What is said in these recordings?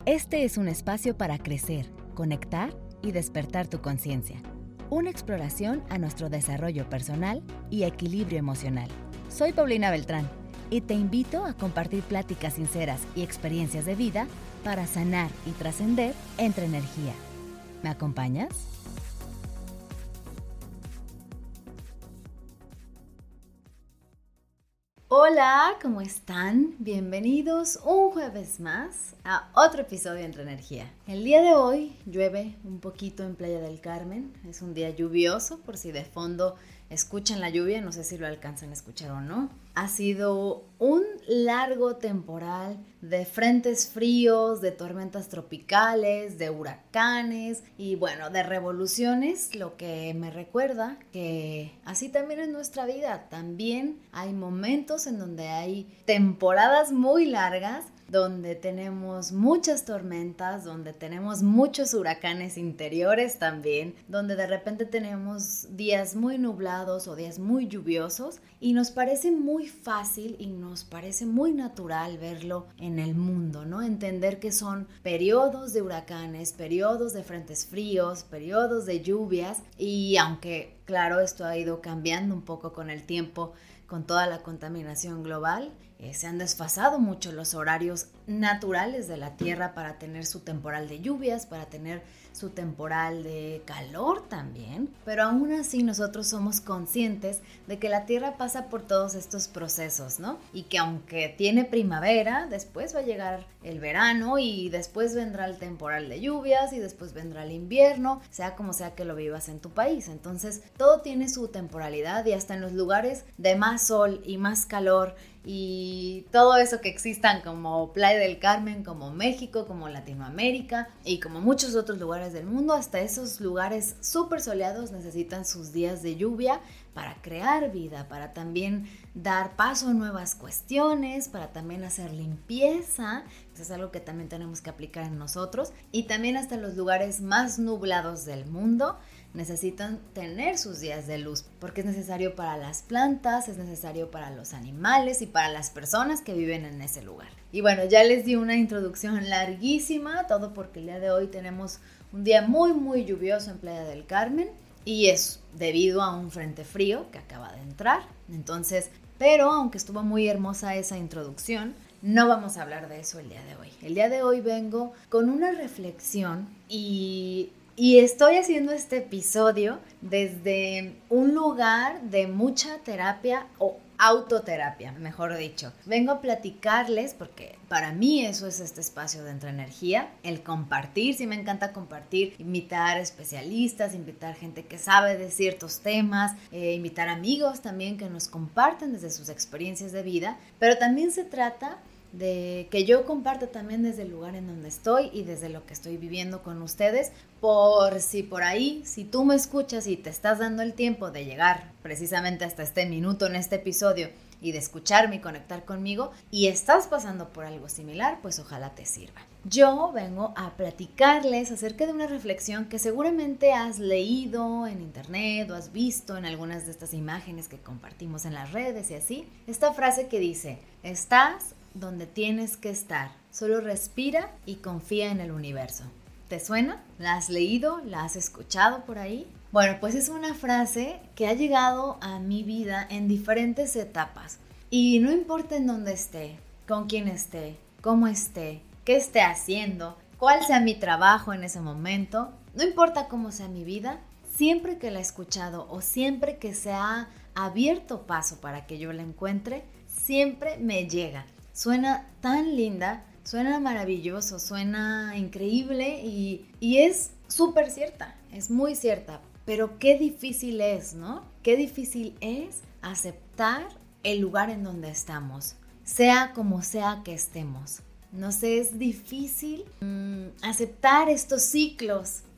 Este es un espacio para crecer, conectar y despertar tu conciencia. Una exploración a nuestro desarrollo personal y equilibrio emocional. Soy Paulina Beltrán y te invito a compartir pláticas sinceras y experiencias de vida para sanar y trascender entre energía. ¿Me acompañas? Hola, ¿cómo están? Bienvenidos un jueves más a otro episodio de Entre Energía. El día de hoy llueve un poquito en Playa del Carmen. Es un día lluvioso, por si de fondo escuchan la lluvia, no sé si lo alcanzan a escuchar o no. Ha sido un largo temporal de frentes fríos, de tormentas tropicales, de huracanes y bueno, de revoluciones, lo que me recuerda que así también es nuestra vida. También hay momentos en donde hay temporadas muy largas, donde tenemos muchas tormentas, donde tenemos muchos huracanes interiores también, donde de repente tenemos días muy nublados o días muy lluviosos y nos parece muy fácil y nos parece muy natural verlo en el mundo, ¿no? Entender que son periodos de huracanes, periodos de frentes fríos, periodos de lluvias y aunque claro esto ha ido cambiando un poco con el tiempo, con toda la contaminación global, se han desfasado mucho los horarios naturales de la Tierra para tener su temporal de lluvias, para tener su temporal de calor también, pero aún así nosotros somos conscientes de que la Tierra pasa por todos estos procesos, ¿no? Y que aunque tiene primavera, después va a llegar el verano y después vendrá el temporal de lluvias y después vendrá el invierno, sea como sea que lo vivas en tu país. Entonces, todo tiene su temporalidad y hasta en los lugares de más sol y más calor y todo eso que existan como Playa del Carmen, como México, como Latinoamérica y como muchos otros lugares del mundo, hasta esos lugares súper soleados necesitan sus días de lluvia para crear vida, para también dar paso a nuevas cuestiones, para también hacer limpieza. Eso es algo que también tenemos que aplicar en nosotros. Y también hasta los lugares más nublados del mundo necesitan tener sus días de luz, porque es necesario para las plantas, es necesario para los animales y para las personas que viven en ese lugar. Y bueno, ya les di una introducción larguísima, todo porque el día de hoy tenemos un día muy lluvioso en Playa del Carmen y es debido a un frente frío que acaba de entrar. Entonces, pero aunque estuvo muy hermosa esa introducción, no vamos a hablar de eso el día de hoy. El día de hoy vengo con una reflexión y estoy haciendo este episodio desde un lugar de mucha terapia o autoterapia, mejor dicho. Vengo a platicarles porque para mí eso es este espacio de Entre Energía, el compartir, sí me encanta compartir, invitar especialistas, invitar gente que sabe de ciertos temas, invitar amigos también que nos comparten desde sus experiencias de vida, pero también se trata de que yo comparta también desde el lugar en donde estoy y desde lo que estoy viviendo con ustedes, por si por ahí, si tú me escuchas y te estás dando el tiempo de llegar precisamente hasta este minuto en este episodio y de escucharme y conectar conmigo y estás pasando por algo similar, pues ojalá te sirva. Yo vengo a platicarles acerca de una reflexión que seguramente has leído en internet o has visto en algunas de estas imágenes que compartimos en las redes y así. Esta frase que dice, estás donde tienes que estar, solo respira y confía en el universo. ¿Te suena? ¿La has leído? ¿La has escuchado por ahí? Bueno, pues es una frase que ha llegado a mi vida en diferentes etapas y no importa en dónde esté, con quién esté, cómo esté, qué esté haciendo, cuál sea mi trabajo en ese momento, no importa cómo sea mi vida, siempre que la he escuchado o siempre que se ha abierto paso para que yo la encuentre, siempre me llega. Suena tan linda, suena maravilloso, suena increíble y es súper cierta, es muy cierta, pero qué difícil es, ¿no? Qué difícil es aceptar el lugar en donde estamos, sea como sea que estemos. No sé, es difícil aceptar estos ciclos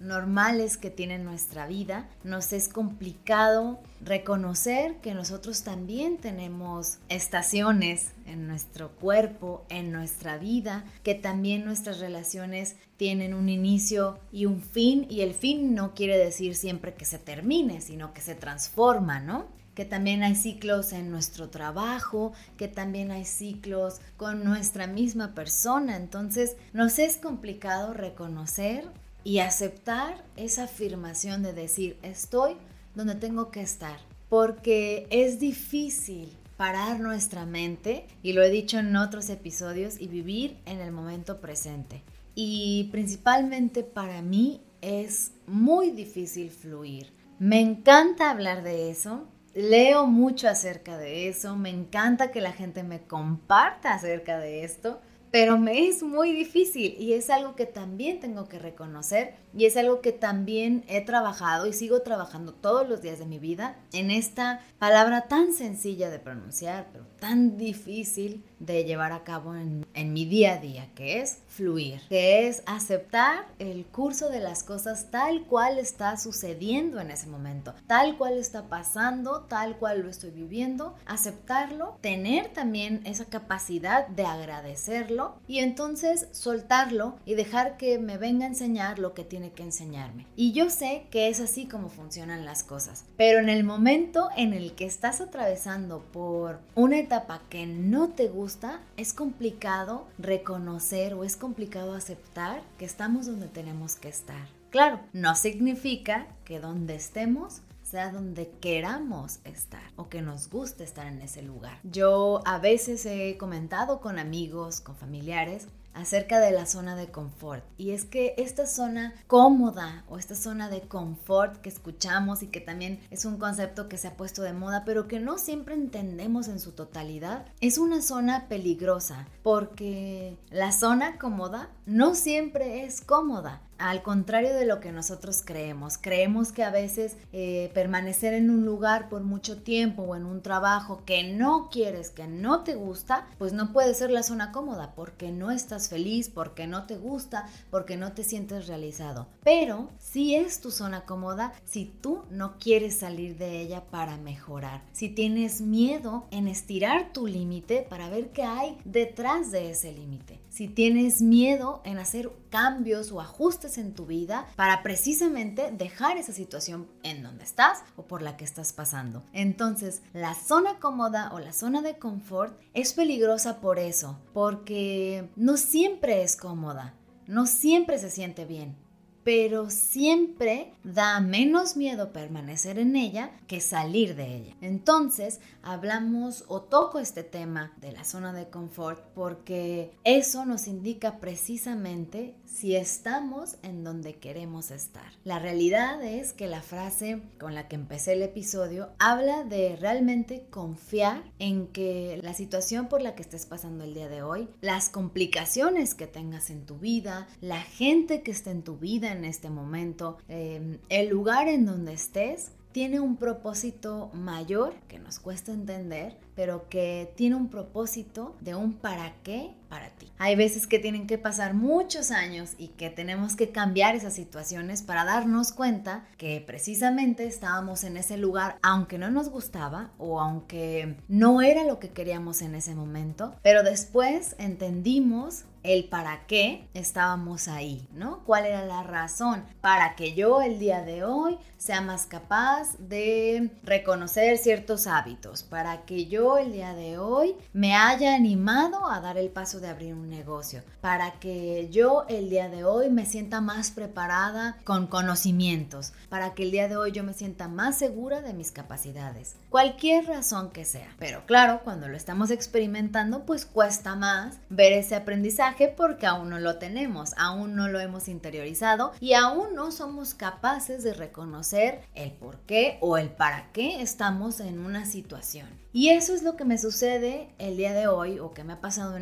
normales que tiene nuestra vida, nos es complicado reconocer que nosotros también tenemos estaciones en nuestro cuerpo, en nuestra vida, que también nuestras relaciones tienen un inicio y un fin, y el fin no quiere decir siempre que se termine, sino que se transforma, ¿no? Que también hay ciclos en nuestro trabajo, que también hay ciclos con nuestra misma persona. Entonces, nos es complicado reconocer y aceptar esa afirmación de decir, estoy donde tengo que estar, porque es difícil parar nuestra mente, y lo he dicho en otros episodios, y vivir en el momento presente. Y principalmente para mí es muy difícil fluir. Me encanta hablar de eso. Leo mucho acerca de eso, me encanta que la gente me comparta acerca de esto, pero me es muy difícil y es algo que también tengo que reconocer y es algo que también he trabajado y sigo trabajando todos los días de mi vida en esta palabra tan sencilla de pronunciar, pero tan difícil de llevar a cabo en mi día a día, que es fluir, que es aceptar el curso de las cosas tal cual está sucediendo en ese momento, tal cual está pasando, tal cual lo estoy viviendo, aceptarlo, tener también esa capacidad de agradecerlo y entonces soltarlo y dejar que me venga a enseñar lo que tiene que enseñarme. Y yo sé que es así como funcionan las cosas, pero en el momento en el que estás atravesando por una etapa que no te gusta, es complicado reconocer o es complicado aceptar que estamos donde tenemos que estar. Claro, no significa que donde estemos sea donde queramos estar o que nos guste estar en ese lugar. Yo a veces he comentado con amigos, con familiares, acerca de la zona de confort. Y es que esta zona cómoda o esta zona de confort que escuchamos y que también es un concepto que se ha puesto de moda, pero que no siempre entendemos en su totalidad, es una zona peligrosa porque la zona cómoda no siempre es cómoda. Al contrario de lo que nosotros creemos que a veces permanecer en un lugar por mucho tiempo o en un trabajo que no quieres, que no te gusta, pues no puede ser la zona cómoda porque no estás feliz, porque no te gusta, porque no te sientes realizado. Pero sí es tu zona cómoda si tú no quieres salir de ella para mejorar, si tienes miedo en estirar tu límite para ver qué hay detrás de ese límite, si tienes miedo en hacer cambios o ajustes en tu vida para precisamente dejar esa situación en donde estás o por la que estás pasando. Entonces, la zona cómoda o la zona de confort es peligrosa por eso, porque no siempre es cómoda, no siempre se siente bien, pero siempre da menos miedo permanecer en ella que salir de ella. Entonces, hablamos o toco este tema de la zona de confort porque eso nos indica precisamente si estamos en donde queremos estar. La realidad es que la frase con la que empecé el episodio habla de realmente confiar en que la situación por la que estés pasando el día de hoy, las complicaciones que tengas en tu vida, la gente que esté en tu vida en este momento, el lugar en donde estés, tiene un propósito mayor que nos cuesta entender, pero que tiene un propósito de un para qué para ti. Hay veces que tienen que pasar muchos años y que tenemos que cambiar esas situaciones para darnos cuenta que precisamente estábamos en ese lugar aunque no nos gustaba o aunque no era lo que queríamos en ese momento, pero después entendimos el para qué estábamos ahí, ¿no? ¿Cuál era la razón para que yo el día de hoy sea más capaz de reconocer ciertos hábitos? Para que yo el día de hoy me haya animado a dar el paso de abrir un negocio. Para que yo el día de hoy me sienta más preparada con conocimientos. Para que el día de hoy yo me sienta más segura de mis capacidades. Cualquier razón que sea. Pero claro, cuando lo estamos experimentando, pues cuesta más ver ese aprendizaje porque aún no lo tenemos, aún no lo hemos interiorizado y aún no somos capaces de reconocer el por qué o el para qué estamos en una situación. Y eso es lo que me sucede el día de hoy o que me ha pasado en esta semana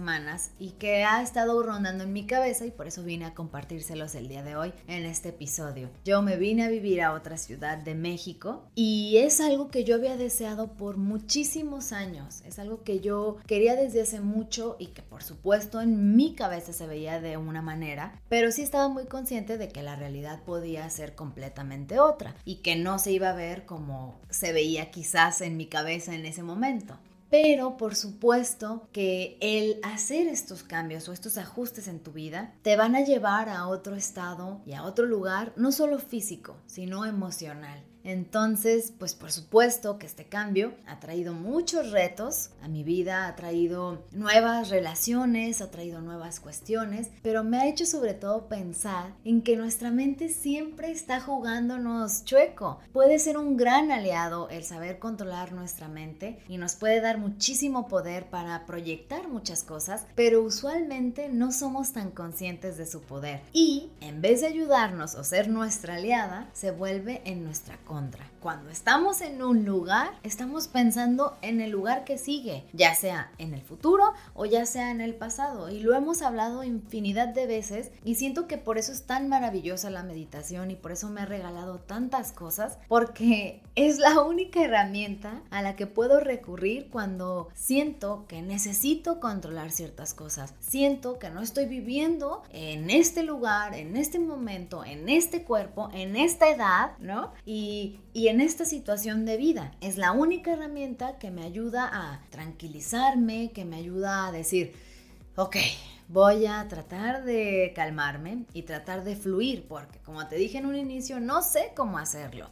semanas y que ha estado rondando en mi cabeza y por eso vine a compartírselos el día de hoy en este episodio. Yo me vine a vivir a otra ciudad de México y es algo que yo había deseado por muchísimos años. Es algo que yo quería desde hace mucho y que por supuesto en mi cabeza se veía de una manera, pero sí estaba muy consciente de que la realidad podía ser completamente otra y que no se iba a ver como se veía quizás en mi cabeza en ese momento. Pero por supuesto que el hacer estos cambios o estos ajustes en tu vida te van a llevar a otro estado y a otro lugar, no solo físico, sino emocional. Entonces, pues por supuesto que este cambio ha traído muchos retos a mi vida, ha traído nuevas relaciones, ha traído nuevas cuestiones, pero me ha hecho sobre todo pensar en que nuestra mente siempre está jugándonos chueco. Puede ser un gran aliado el saber controlar nuestra mente y nos puede dar muchísimo poder para proyectar muchas cosas, pero usualmente no somos tan conscientes de su poder y en vez de ayudarnos o ser nuestra aliada, se vuelve en nuestra contra. Cuando estamos en un lugar, estamos pensando en el lugar que sigue, ya sea en el futuro o ya sea en el pasado, y lo hemos hablado infinidad de veces y siento que por eso es tan maravillosa la meditación y por eso me ha regalado tantas cosas, porque es la única herramienta a la que puedo recurrir cuando siento que necesito controlar ciertas cosas, siento que no estoy viviendo en este lugar, en este momento, en este cuerpo, en esta edad, ¿no? Y en esta situación de vida. Es la única herramienta que me ayuda a tranquilizarme, que me ayuda a decir, ok, voy a tratar de calmarme y tratar de fluir, porque como te dije en un inicio, no sé cómo hacerlo.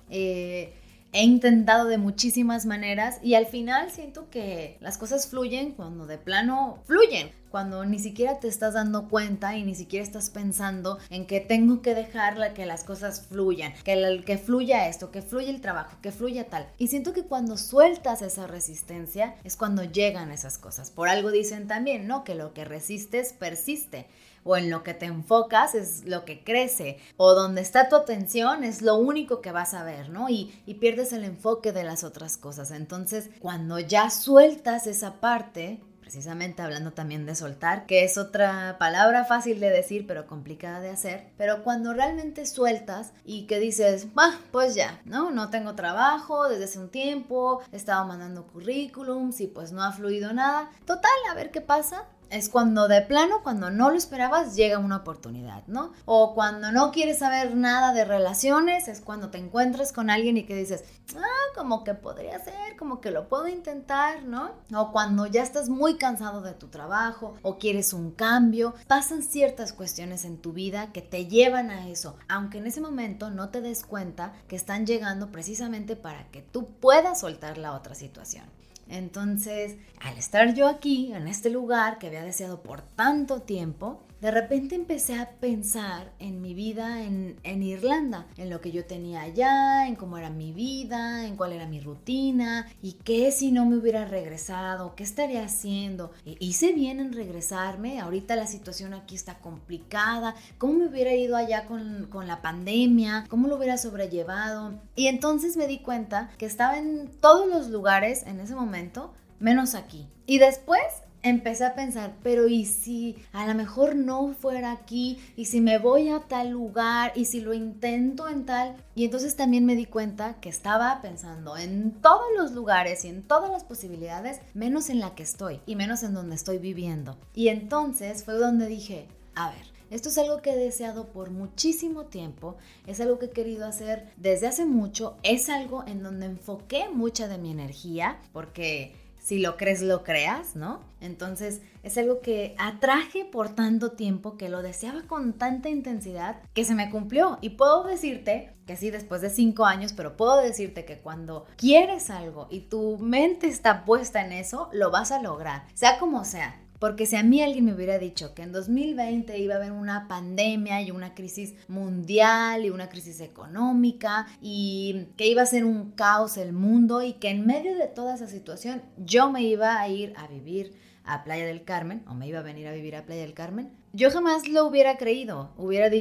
He intentado de muchísimas maneras y al final siento que las cosas fluyen cuando de plano fluyen, cuando ni siquiera te estás dando cuenta y ni siquiera estás pensando en que tengo que dejarla que las cosas fluyan, que fluya esto, que fluya el trabajo, que fluya tal. Y siento que cuando sueltas esa resistencia es cuando llegan esas cosas. Por algo dicen también, ¿no? Que lo que resistes persiste. O en lo que te enfocas es lo que crece, o donde está tu atención es lo único que vas a ver, ¿no? Y pierdes el enfoque de las otras cosas. Entonces, cuando ya sueltas esa parte, precisamente hablando también de soltar, que es otra palabra fácil de decir pero complicada de hacer, pero cuando realmente sueltas y que dices, pues ya, no tengo trabajo desde hace un tiempo, he estado mandando currículums y pues no ha fluido nada, total, a ver qué pasa. Es cuando de plano, cuando no lo esperabas, llega una oportunidad, ¿no? O cuando no quieres saber nada de relaciones, es cuando te encuentras con alguien y que dices, como que podría ser, como que lo puedo intentar, ¿no? O cuando ya estás muy cansado de tu trabajo o quieres un cambio, pasan ciertas cuestiones en tu vida que te llevan a eso, aunque en ese momento no te des cuenta que están llegando precisamente para que tú puedas soltar la otra situación. Entonces, al estar yo aquí, en este lugar que había deseado por tanto tiempo, de repente empecé a pensar en mi vida en Irlanda, en lo que yo tenía allá, en cómo era mi vida, en cuál era mi rutina y qué si no me hubiera regresado, qué estaría haciendo. Hice bien en regresarme, ahorita la situación aquí está complicada, cómo me hubiera ido allá con la pandemia, cómo lo hubiera sobrellevado. Y entonces me di cuenta que estaba en todos los lugares en ese momento, menos aquí. Y después empecé a pensar, pero ¿y si a lo mejor no fuera aquí? ¿Y si me voy a tal lugar? ¿Y si lo intento en tal? Y entonces también me di cuenta que estaba pensando en todos los lugares y en todas las posibilidades, menos en la que estoy y menos en donde estoy viviendo. Y entonces fue donde dije, a ver, esto es algo que he deseado por muchísimo tiempo, es algo que he querido hacer desde hace mucho, es algo en donde enfoqué mucha de mi energía, porque si lo crees, lo creas, ¿no? Entonces es algo que atraje por tanto tiempo, que lo deseaba con tanta intensidad, que se me cumplió. Y puedo decirte que sí, después de 5 años, pero puedo decirte que cuando quieres algo y tu mente está puesta en eso, lo vas a lograr, sea como sea. Porque si a mí alguien me hubiera dicho que en 2020 iba a haber una pandemia y una crisis mundial y una crisis económica y que iba a ser un caos el mundo y que en medio de toda esa situación yo me iba a ir a vivir a Playa del Carmen o me iba a venir a vivir a Playa del Carmen, yo jamás lo hubiera creído. Hubiera dicho,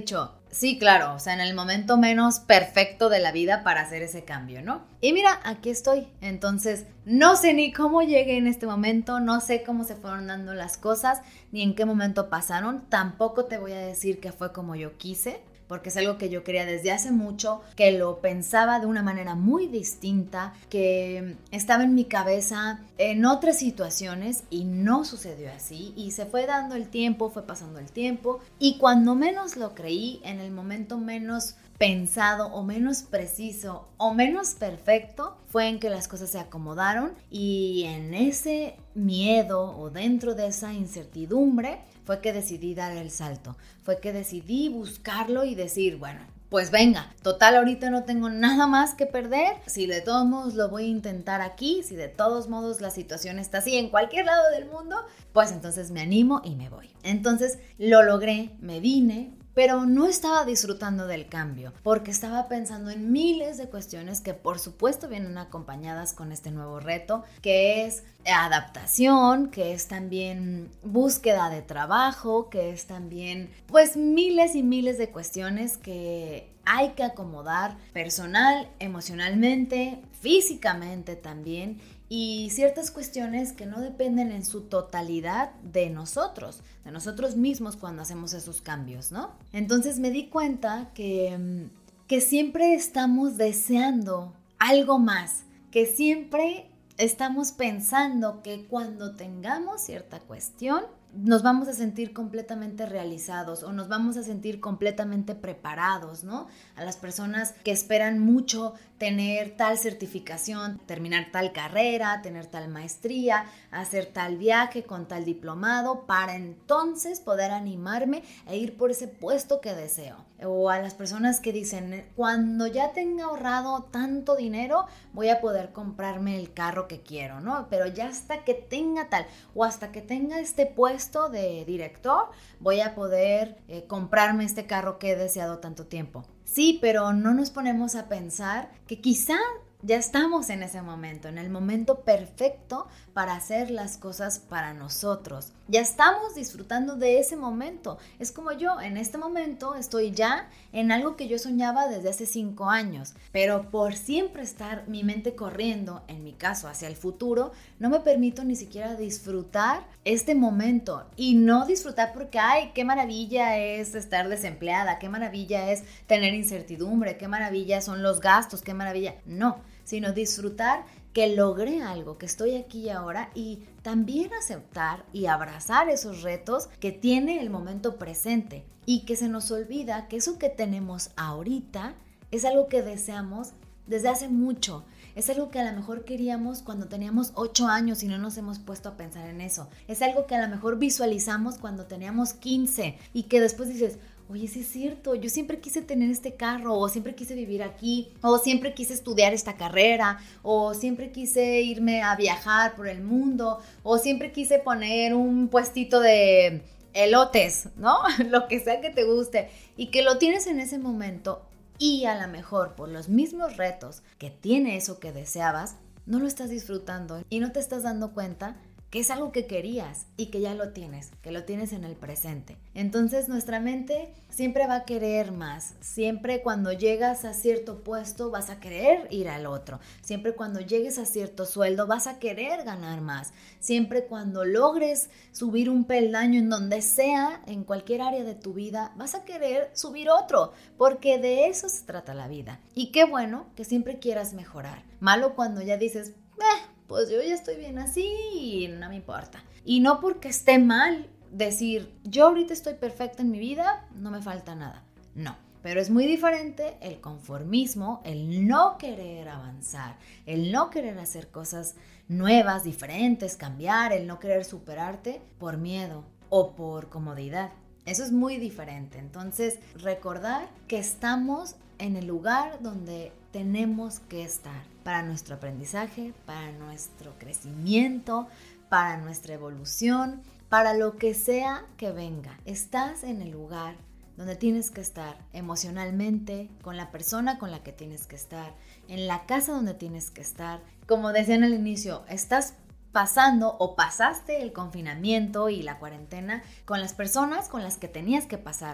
Sí, claro, o sea, en el momento menos perfecto de la vida para hacer ese cambio, ¿no? Y mira, aquí estoy. Entonces, no sé ni cómo llegué en este momento, no sé cómo se fueron dando las cosas, ni en qué momento pasaron. Tampoco te voy a decir que fue como yo quise, porque es algo que yo quería desde hace mucho, que lo pensaba de una manera muy distinta, que estaba en mi cabeza en otras situaciones y no sucedió así, y se fue dando el tiempo, fue pasando el tiempo, y cuando menos lo creí, en el momento menos pensado o menos preciso o menos perfecto, fue en que las cosas se acomodaron, y en ese miedo o dentro de esa incertidumbre fue que decidí dar el salto, fue que decidí buscarlo y decir, bueno, pues venga, total ahorita no tengo nada más que perder, si de todos modos lo voy a intentar aquí, si de todos modos la situación está así en cualquier lado del mundo, pues entonces me animo y me voy. Entonces lo logré, me vine, pero no estaba disfrutando del cambio, porque estaba pensando en miles de cuestiones que por supuesto vienen acompañadas con este nuevo reto, que es adaptación, que es también búsqueda de trabajo, que es también pues miles y miles de cuestiones que hay que acomodar personal, emocionalmente, físicamente también, y ciertas cuestiones que no dependen en su totalidad de nosotros mismos cuando hacemos esos cambios, ¿no? Entonces me di cuenta que siempre estamos deseando algo más, que siempre estamos pensando que cuando tengamos cierta cuestión nos vamos a sentir completamente realizados o nos vamos a sentir completamente preparados, ¿no? A las personas que esperan mucho tener tal certificación, terminar tal carrera, tener tal maestría, hacer tal viaje con tal diplomado, para entonces poder animarme a ir por ese puesto que deseo. O a las personas que dicen, cuando ya tenga ahorrado tanto dinero, voy a poder comprarme el carro que quiero, ¿no? Pero ya hasta que tenga tal, o hasta que tenga este puesto de director, voy a poder comprarme este carro que he deseado tanto tiempo. Sí, pero no nos ponemos a pensar que quizá ya estamos en ese momento, en el momento perfecto para hacer las cosas para nosotros. Ya estamos disfrutando de ese momento. Es como yo, en este momento estoy ya en algo que yo soñaba desde hace 5 años, pero por siempre estar mi mente corriendo, en mi caso hacia el futuro, no me permito ni siquiera disfrutar este momento. Y no disfrutar porque, ay, qué maravilla es estar desempleada, qué maravilla es tener incertidumbre, qué maravilla son los gastos, qué maravilla. No, sino disfrutar que logré algo, que estoy aquí y ahora, y también aceptar y abrazar esos retos que tiene el momento presente, y que se nos olvida que eso que tenemos ahorita es algo que deseamos desde hace mucho. Es algo que a lo mejor queríamos cuando teníamos 8 años y no nos hemos puesto a pensar en eso. Es algo que a lo mejor visualizamos cuando teníamos 15 y que después dices, oye, sí es cierto, yo siempre quise tener este carro, o siempre quise vivir aquí, o siempre quise estudiar esta carrera, o siempre quise irme a viajar por el mundo, o siempre quise poner un puestito de elotes, ¿no? Lo que sea que te guste, y que lo tienes en ese momento, y a lo mejor por los mismos retos que tiene eso que deseabas, no lo estás disfrutando y no te estás dando cuenta que es algo que querías y que ya lo tienes, que lo tienes en el presente. Entonces nuestra mente siempre va a querer más. Siempre cuando llegas a cierto puesto vas a querer ir al otro. Siempre cuando llegues a cierto sueldo vas a querer ganar más. Siempre cuando logres subir un peldaño en donde sea, en cualquier área de tu vida, vas a querer subir otro, porque de eso se trata la vida. Y qué bueno que siempre quieras mejorar. Malo cuando ya dices, pues yo ya estoy bien así y no me importa. Y no porque esté mal decir, yo ahorita estoy perfecta en mi vida, no me falta nada. No, pero es muy diferente el conformismo, el no querer avanzar, el no querer hacer cosas nuevas, diferentes, cambiar, el no querer superarte por miedo o por comodidad. Eso es muy diferente. Entonces, recordar que estamos en el lugar donde tenemos que estar para nuestro aprendizaje, para nuestro crecimiento, para nuestra evolución, para lo que sea que venga. Estás en el lugar donde tienes que estar emocionalmente, con la persona con la que tienes que estar, en la casa donde tienes que estar. Como decían al inicio, estás pasando o pasaste el confinamiento y la cuarentena con las personas con las que tenías que pasarla.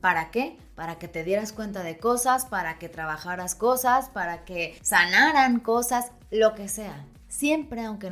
¿Para qué? Para que te dieras cuenta de cosas, para que trabajaras cosas, para que sanaran cosas, lo que sea. Siempre, aunque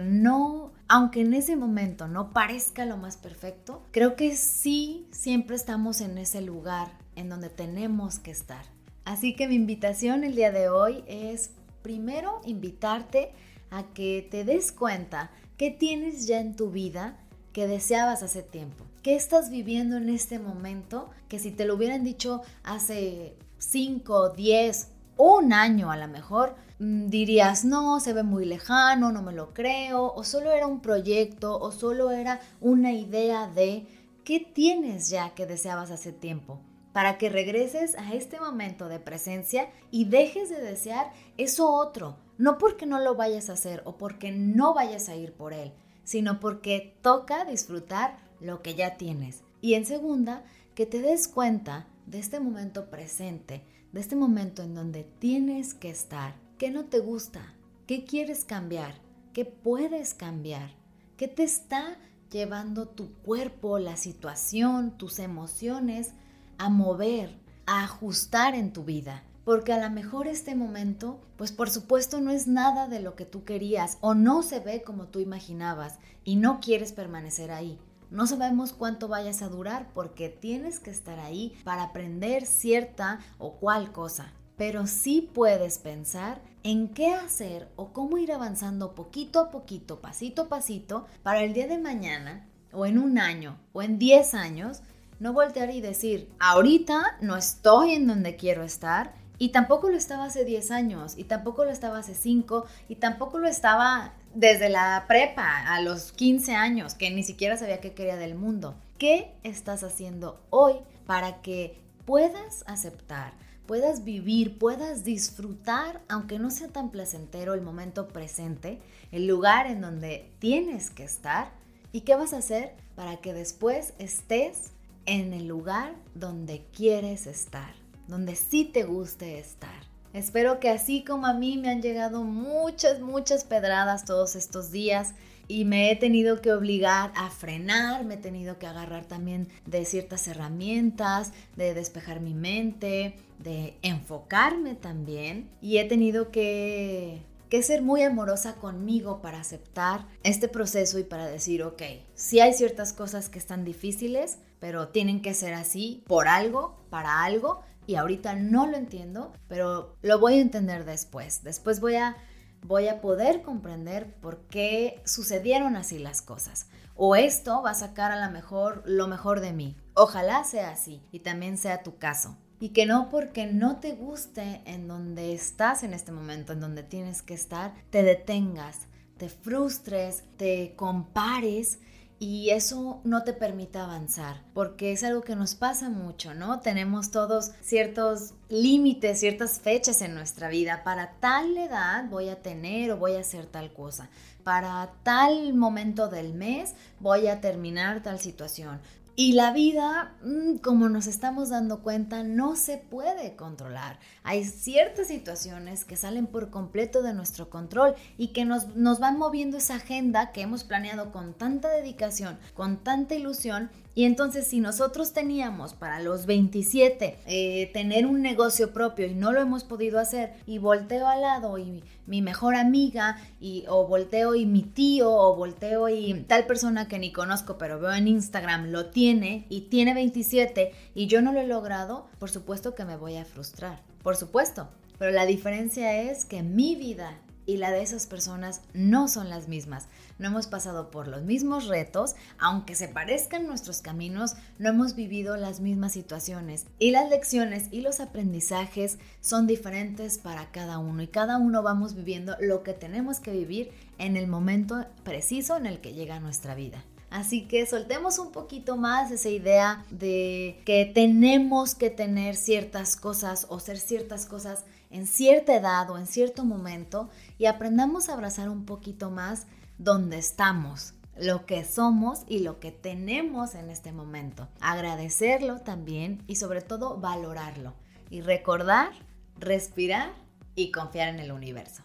en ese momento no parezca lo más perfecto, creo que sí, siempre estamos en ese lugar en donde tenemos que estar. Así que mi invitación el día de hoy es primero invitarte a que te des cuenta qué tienes ya en tu vida que deseabas hace tiempo. ¿Qué estás viviendo en este momento que si te lo hubieran dicho hace 5, 10, un año a lo mejor, dirías, no, se ve muy lejano, no me lo creo, o solo era un proyecto, o solo era una idea de qué tienes ya que deseabas hace tiempo? Para que regreses a este momento de presencia y dejes de desear eso otro, no porque no lo vayas a hacer o porque no vayas a ir por él, sino porque toca disfrutar lo que ya tienes. Y en segunda, que te des cuenta de este momento presente, de este momento en donde tienes que estar. ¿Qué no te gusta? ¿Qué quieres cambiar? ¿Qué puedes cambiar? ¿Qué te está llevando tu cuerpo, la situación, tus emociones a mover, a ajustar en tu vida? Porque a lo mejor este momento, pues por supuesto no es nada de lo que tú querías o no se ve como tú imaginabas y no quieres permanecer ahí. No sabemos cuánto vayas a durar porque tienes que estar ahí para aprender cierta o cual cosa. Pero sí puedes pensar en qué hacer o cómo ir avanzando poquito a poquito, pasito a pasito, para el día de mañana o en un año o en 10 años, no voltear y decir, ahorita no estoy en donde quiero estar y tampoco lo estaba hace 10 años y tampoco lo estaba hace 5 y tampoco lo estaba desde la prepa a los 15 años, que ni siquiera sabía qué quería del mundo. ¿Qué estás haciendo hoy para que puedas aceptar, puedas vivir, puedas disfrutar, aunque no sea tan placentero el momento presente, el lugar en donde tienes que estar? ¿Y qué vas a hacer para que después estés en el lugar donde quieres estar, donde sí te guste estar? Espero que así como a mí me han llegado muchas pedradas todos estos días y me he tenido que obligar a frenar, me he tenido que agarrar también de ciertas herramientas, de despejar mi mente, de enfocarme también, y he tenido que ser muy amorosa conmigo para aceptar este proceso y para decir, ok, sí hay ciertas cosas que están difíciles, pero tienen que ser así por algo, para algo, y ahorita no lo entiendo, pero lo voy a entender después. Después voy a poder comprender por qué sucedieron así las cosas. O esto va a sacar a lo mejor de mí. Ojalá sea así y también sea tu caso. Y que no porque no te guste en donde estás en este momento, en donde tienes que estar, te detengas, te frustres, te compares y eso no te permita avanzar, porque es algo que nos pasa mucho, ¿no? Tenemos todos ciertos límites, ciertas fechas en nuestra vida. Para tal edad voy a tener o voy a hacer tal cosa. Para tal momento del mes voy a terminar tal situación. Y la vida, como nos estamos dando cuenta, no se puede controlar. Hay ciertas situaciones que salen por completo de nuestro control y que nos van moviendo esa agenda que hemos planeado con tanta dedicación, con tanta ilusión. Y entonces si nosotros teníamos para los 27 tener un negocio propio y no lo hemos podido hacer, y volteo al lado y mi mejor amiga, o volteo y mi tío, o volteo y tal persona que ni conozco pero veo en Instagram lo tiene y tiene 27 y yo no lo he logrado, por supuesto que me voy a frustrar, por supuesto. Pero la diferencia es que mi vida y la de esas personas no son las mismas. No hemos pasado por los mismos retos, aunque se parezcan nuestros caminos, no hemos vivido las mismas situaciones. Y las lecciones y los aprendizajes son diferentes para cada uno. Y cada uno vamos viviendo lo que tenemos que vivir en el momento preciso en el que llega a nuestra vida. Así que soltemos un poquito más esa idea de que tenemos que tener ciertas cosas o ser ciertas cosas en cierta edad o en cierto momento, y aprendamos a abrazar un poquito más donde estamos, lo que somos y lo que tenemos en este momento. Agradecerlo también y sobre todo valorarlo. Y recordar, respirar y confiar en el universo.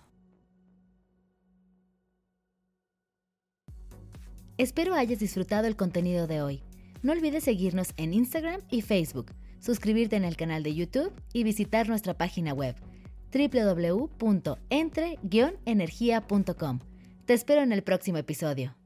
Espero hayas disfrutado el contenido de hoy. No olvides seguirnos en Instagram y Facebook. suscribirte en el canal de YouTube y visitar nuestra página web www.entre-energia.com. Te espero en el próximo episodio.